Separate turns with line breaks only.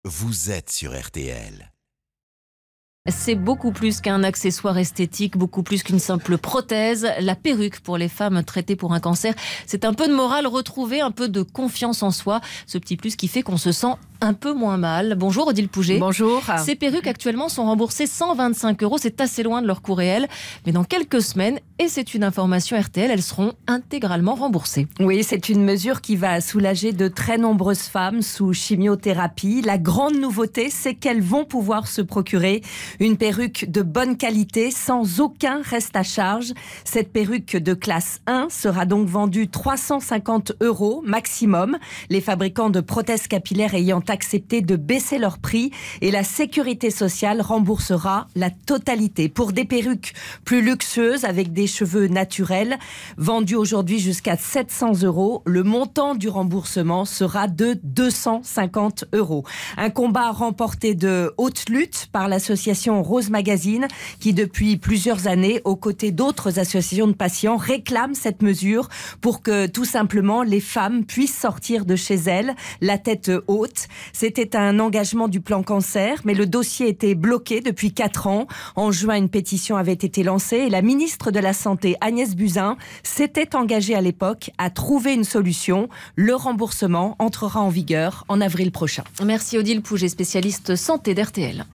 vous êtes sur RTL.
C'est beaucoup plus qu'un accessoire esthétique, beaucoup plus qu'une simple prothèse. La perruque pour les femmes traitées pour un cancer, c'est un peu de morale retrouvée, un peu de confiance en soi. Ce petit plus qui fait qu'on se sent un peu moins mal. Bonjour Odile Pouget.
Bonjour.
Ces perruques actuellement sont remboursées 125 €. C'est assez loin de leur coût réel. Mais dans quelques semaines, et c'est une information RTL, elles seront intégralement remboursées.
Oui, c'est une mesure qui va soulager de très nombreuses femmes sous chimiothérapie. La grande nouveauté, c'est qu'elles vont pouvoir se procurer une perruque de bonne qualité sans aucun reste à charge. Cette perruque de classe 1 sera donc vendue 350 € maximum. Les fabricants de prothèses capillaires ayant accepté de baisser leur prix et la sécurité sociale remboursera la totalité. Pour des perruques plus luxueuses avec des cheveux naturels, vendues aujourd'hui jusqu'à 700 €, le montant du remboursement sera de 250 €. Un combat remporté de haute lutte par l'association Rose Magazine qui depuis plusieurs années, aux côtés d'autres associations de patients, réclame cette mesure pour que tout simplement les femmes puissent sortir de chez elles la tête haute. C'était un engagement du plan cancer, mais le dossier était bloqué depuis 4 ans. En juin, une pétition avait été lancée et la ministre de la Santé, Agnès Buzyn, s'était engagée à l'époque à trouver une solution. Le remboursement entrera en vigueur en avril prochain.
Merci Odile Pouget, spécialiste santé d'RTL.